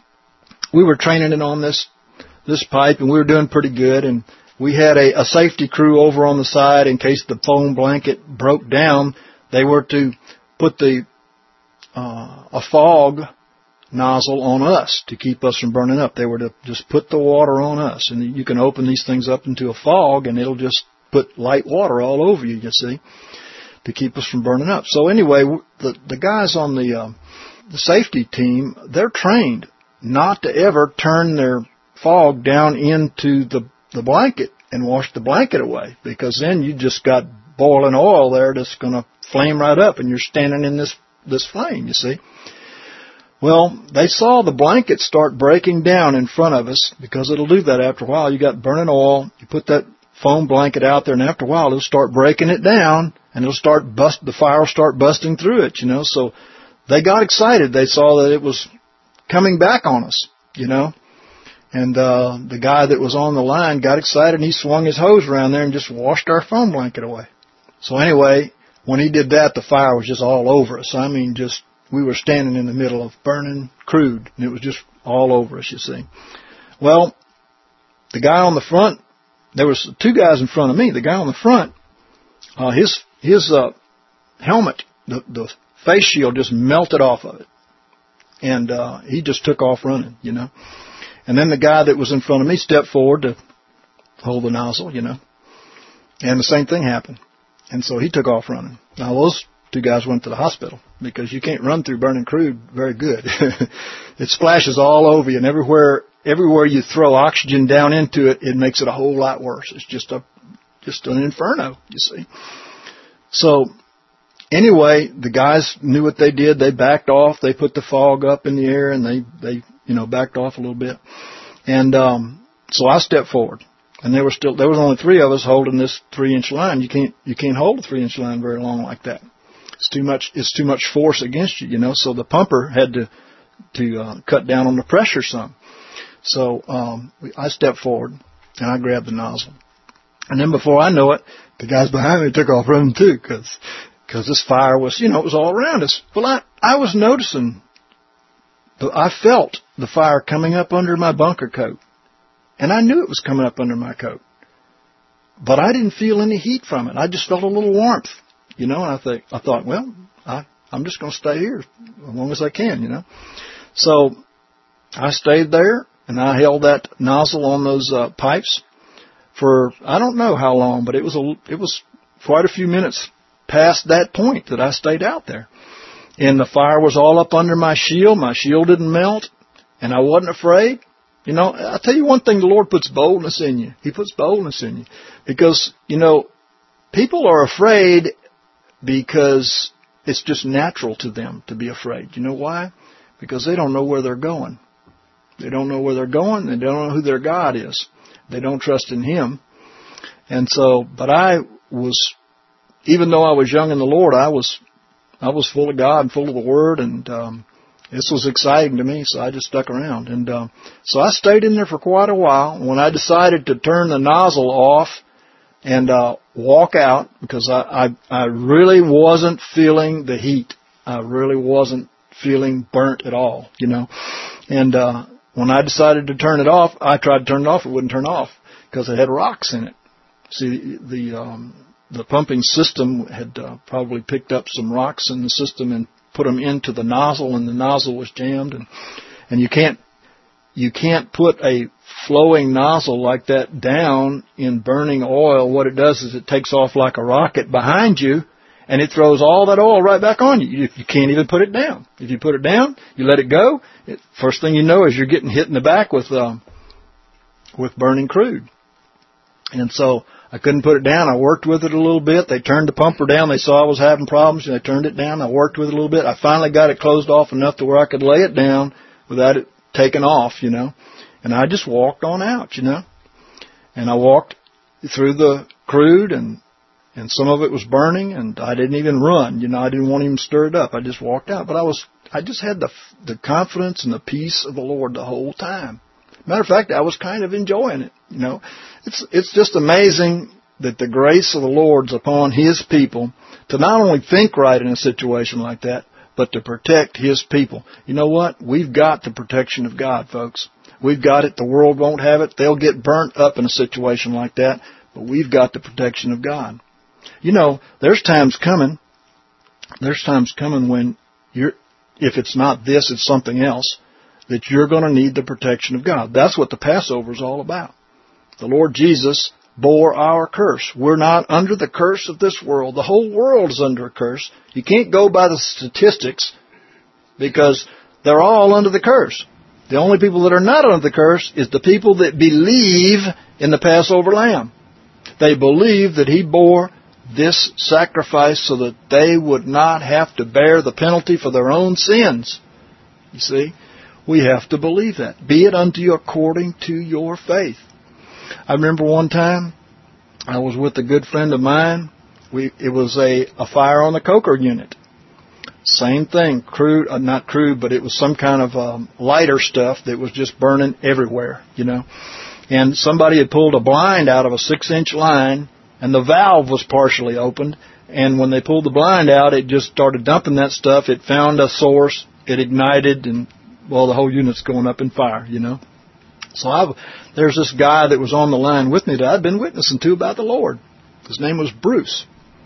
we were training it on this, this pipe, and we were doing pretty good, and we had a, a safety crew over on the side in case the foam blanket broke down. They were to put the uh, a fog nozzle on us to keep us from burning up. They were to just put the water on us. And you can open these things up into a fog, and it'll just put light water all over you, you see, to keep us from burning up. So anyway, the, the guys on the, uh, the safety team, they're trained not to ever turn their fog down into the, the blanket and wash the blanket away, because then you just got boiling oil there that's going to flame right up, and you're standing in this, this flame, you see. Well, they saw the blanket start breaking down in front of us, because it'll do that after a while. You got burning oil, you put that foam blanket out there, and after a while it'll start breaking it down, and it'll start bust, the fire will start busting through it, you know. So they got excited. They saw that it was coming back on us, you know. And uh, the guy that was on the line got excited, and he swung his hose around there and just washed our foam blanket away. So anyway, when he did that, the fire was just all over us. I mean, just, we were standing in the middle of burning crude, and it was just all over us, you see. Well, the guy on the front, there was two guys in front of me. The guy on the front, uh, his his uh, helmet, the, the face shield just melted off of it. And uh, he just took off running, you know. And then the guy that was in front of me stepped forward to hold the nozzle, you know. And the same thing happened. And so he took off running. Now, those two guys went to the hospital, because you can't run through burning crude very good. It splashes all over you, and everywhere everywhere you throw oxygen down into it, it makes it a whole lot worse. It's just a just an inferno, you see. So anyway, the guys knew what they did. They backed off. They put the fog up in the air, and they, they you know, backed off a little bit. And um, so I stepped forward. And there were still there was only three of us holding this three inch line. You can't you can't hold a three inch line very long like that. It's too much it's too much force against you, you know. So the pumper had to to uh, cut down on the pressure some. So um, I stepped forward and I grabbed the nozzle. And then before I know it, the guys behind me took off running too, because because this fire was, you know, it was all around us. Well, I I was noticing, I felt the fire coming up under my bunker coat. And I knew it was coming up under my coat. But I didn't feel any heat from it. I just felt a little warmth, you know. And I, think, I thought, well, I, I'm just going to stay here as long as I can, you know. So I stayed there, and I held that nozzle on those uh, pipes for, I don't know how long, but it was a, it was quite a few minutes past that point that I stayed out there. And the fire was all up under my shield. My shield didn't melt, and I wasn't afraid. You know, I'll tell you one thing, the Lord puts boldness in you. He puts boldness in you. Because, you know, people are afraid because it's just natural to them to be afraid. You know why? Because they don't know where they're going. They don't know where they're going. They don't know who their God is. They don't trust in Him. And so, but I was, even though I was young in the Lord, I was, I was full of God and full of the Word, and, um, this was exciting to me, so I just stuck around. And uh, so I stayed in there for quite a while. When I decided to turn the nozzle off and uh, walk out, because I, I, I really wasn't feeling the heat. I really wasn't feeling burnt at all, you know. And uh, when I decided to turn it off, I tried to turn it off. It wouldn't turn off because it had rocks in it. See, the um, the pumping system had uh, probably picked up some rocks in the system and put them into the nozzle, and the nozzle was jammed, and and you can't you can't put a flowing nozzle like that down in burning oil. What it does is it takes off like a rocket behind you, and it throws all that oil right back on you. You can't even put it down. If you put it down, you let it go, it, first thing you know is you're getting hit in the back with um, with burning crude. And so I couldn't put it down. I worked with it a little bit. They turned the pumper down. They saw I was having problems, and they turned it down. I worked with it a little bit. I finally got it closed off enough to where I could lay it down without it taking off, you know. And I just walked on out, you know. And I walked through the crude, and and some of it was burning, and I didn't even run, you know. I didn't want to even stir it up. I just walked out. But I was, I just had the the confidence and the peace of the Lord the whole time. Matter of fact, I was kind of enjoying it, you know. It's it's just amazing that the grace of the Lord's upon His people to not only think right in a situation like that, but to protect His people. You know what? We've got the protection of God, folks. We've got it. The world won't have it. They'll get burnt up in a situation like that, but we've got the protection of God. You know, there's times coming, there's times coming when you're if it's not this, it's something else, that you're going to need the protection of God. That's what the Passover is all about. The Lord Jesus bore our curse. We're not under the curse of this world. The whole world is under a curse. You can't go by the statistics because they're all under the curse. The only people that are not under the curse is the people that believe in the Passover lamb. They believe that He bore this sacrifice so that they would not have to bear the penalty for their own sins. You see, we have to believe that. Be it unto you according to your faith. I remember one time I was with a good friend of mine. We it was a, a fire on the coker unit. Same thing, crude, uh, not crude, but it was some kind of um, lighter stuff that was just burning everywhere, you know. And somebody had pulled a blind out of a six-inch line, and the valve was partially opened. And when they pulled the blind out, it just started dumping that stuff. It found a source. It ignited, and, well, the whole unit's going up in fire, you know. So I, there's this guy that was on the line with me that I'd been witnessing to about the Lord. His name was Bruce.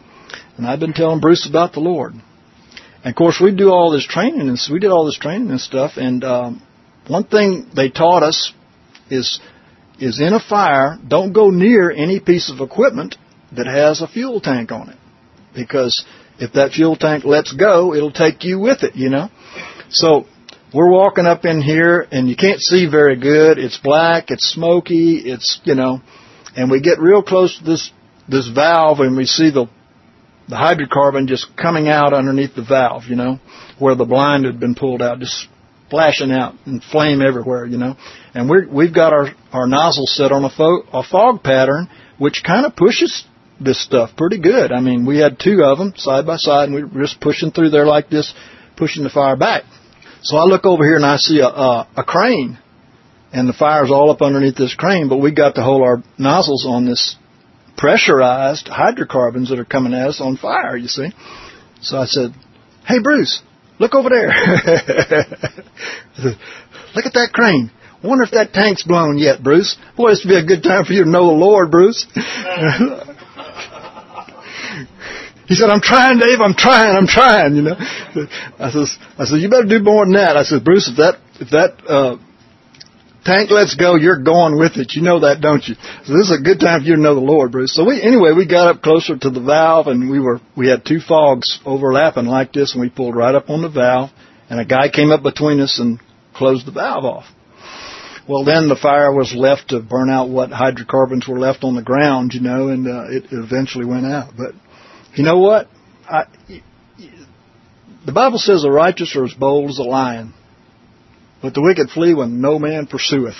And I'd been telling Bruce about the Lord. And, of course, we do all this training, and we did all this training and stuff. And um, one thing they taught us is, is in a fire, don't go near any piece of equipment that has a fuel tank on it. Because if that fuel tank lets go, it'll take you with it, you know. So we're walking up in here, and you can't see very good. It's black, it's smoky, it's, you know. And we get real close to this this valve, and we see the the hydrocarbon just coming out underneath the valve, you know, where the blind had been pulled out, just splashing out and flame everywhere, you know. And we're, we've got our, our nozzle set on a, fo- a fog pattern, which kind of pushes this stuff pretty good. I mean, we had two of them side by side, and we were just pushing through there like this, pushing the fire back. So I look over here, and I see a, a, a crane, and the fire's all up underneath this crane, but we got to hold our nozzles on this pressurized hydrocarbons that are coming at us on fire, you see. So I said, hey, Bruce, look over there. Look at that crane. I wonder if that tank's blown yet, Bruce. Boy, this would be a good time for you to know the Lord, Bruce. He said, I'm trying, Dave, I'm trying, I'm trying, you know. I said, I said, you better do more than that. I said, Bruce, if that, if that, uh, tank lets go, you're going with it. You know that, don't you? So this is a good time for you to know the Lord, Bruce. So we, anyway, we got up closer to the valve, and we were, we had two fogs overlapping like this, and we pulled right up on the valve, and a guy came up between us and closed the valve off. Well, then the fire was left to burn out what hydrocarbons were left on the ground, you know, and uh, it eventually went out. But you know what? I, the Bible says the righteous are as bold as a lion, but the wicked flee when no man pursueth.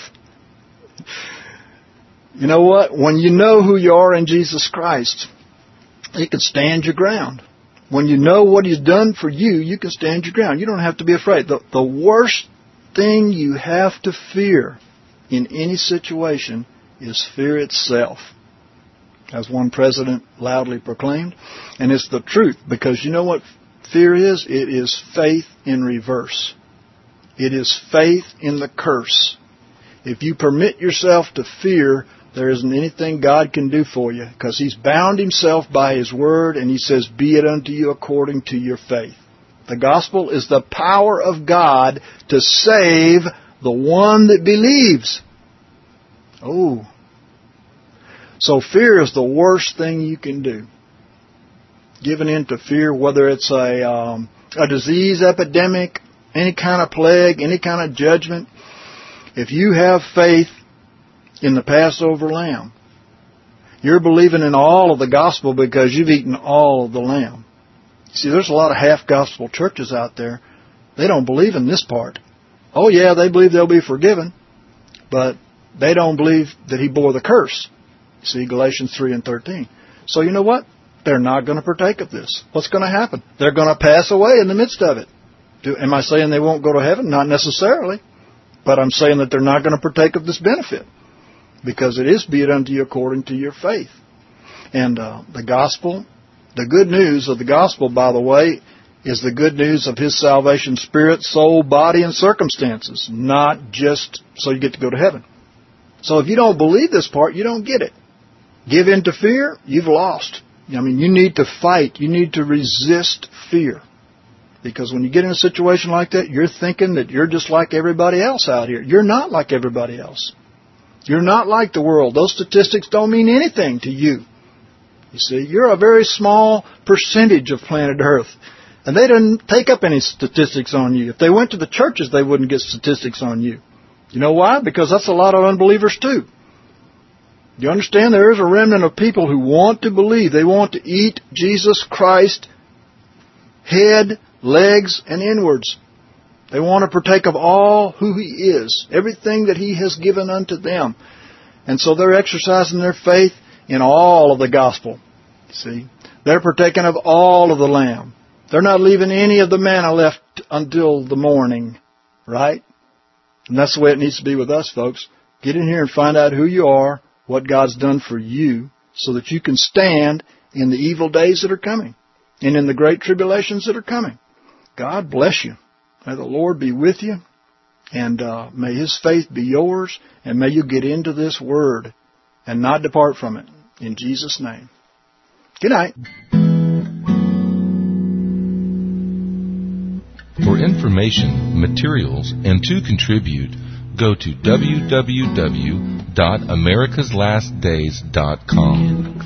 You know what? When you know who you are in Jesus Christ, you can stand your ground. When you know what He's done for you, you can stand your ground. You don't have to be afraid. The, the worst thing you have to fear in any situation is fear itself, as one president loudly proclaimed. And it's the truth, because you know what fear is? It is faith in reverse. It is faith in the curse. If you permit yourself to fear, there isn't anything God can do for you, because He's bound Himself by His Word, and He says, be it unto you according to your faith. The gospel is the power of God to save the one that believes. Oh. So fear is the worst thing you can do. Giving in to fear, whether it's a, um, a disease epidemic, any kind of plague, any kind of judgment. If you have faith in the Passover lamb, you're believing in all of the gospel because you've eaten all of the lamb. See, there's a lot of half-gospel churches out there. They don't believe in this part. Oh, yeah, they believe they'll be forgiven, but they don't believe that He bore the curse. See, Galatians three and thirteen. So you know what? They're not going to partake of this. What's going to happen? They're going to pass away in the midst of it. Do, am I saying they won't go to heaven? Not necessarily. But I'm saying that they're not going to partake of this benefit, because it is be it unto you according to your faith. And uh, the gospel... The good news of the gospel, by the way, is the good news of His salvation, spirit, soul, body, and circumstances, not just so you get to go to heaven. So if you don't believe this part, you don't get it. Give in to fear, you've lost. I mean, you need to fight. You need to resist fear. Because when you get in a situation like that, you're thinking that you're just like everybody else out here. You're not like everybody else. You're not like the world. Those statistics don't mean anything to you. You see, you're a very small percentage of planet Earth. And they didn't take up any statistics on you. If they went to the churches, they wouldn't get statistics on you. You know why? Because that's a lot of unbelievers too. You understand? There is a remnant of people who want to believe. They want to eat Jesus Christ, head, legs, and inwards. They want to partake of all who He is, everything that He has given unto them. And so they're exercising their faith in all of the gospel. See? They're partaking of all of the Lamb. They're not leaving any of the manna left until the morning. Right? And that's the way it needs to be with us, folks. Get in here and find out who you are, what God's done for you, so that you can stand in the evil days that are coming and in the great tribulations that are coming. God bless you. May the Lord be with you, and uh, may His faith be yours, and may you get into this Word and not depart from it. In Jesus' name. Good night. For information, materials, and to contribute, go to w w w dot americas last days dot com.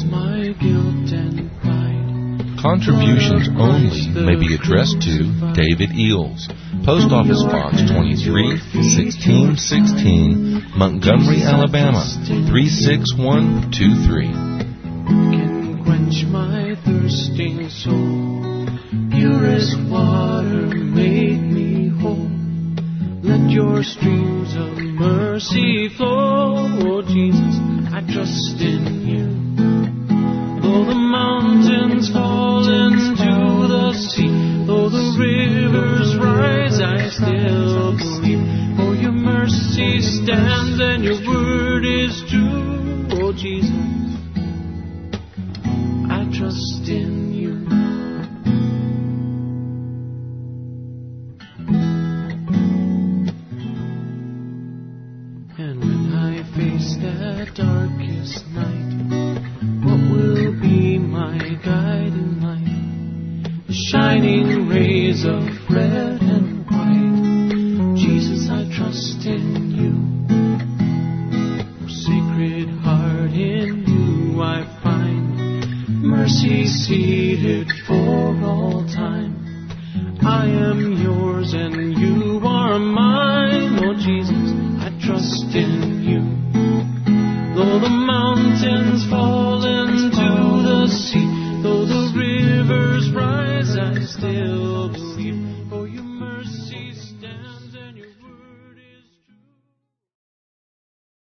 Contributions only may be addressed to David Eels, Post Office Box twenty-three, sixteen sixteen, Montgomery, Alabama, three six one two three. Can quench my thirsting soul, pure as water, make me whole. Let your streams of mercy flow, oh Jesus, I trust in you. Though the mountains fall into the sea, though the rivers rise, I still believe. For your mercy stands and your word is true, oh Jesus, I trust in you. And when I face that darkest night, what will be my guiding light? The shining rays of red and white. Jesus, I trust in you. Oh, Sacred Heart, in you I find mercy seated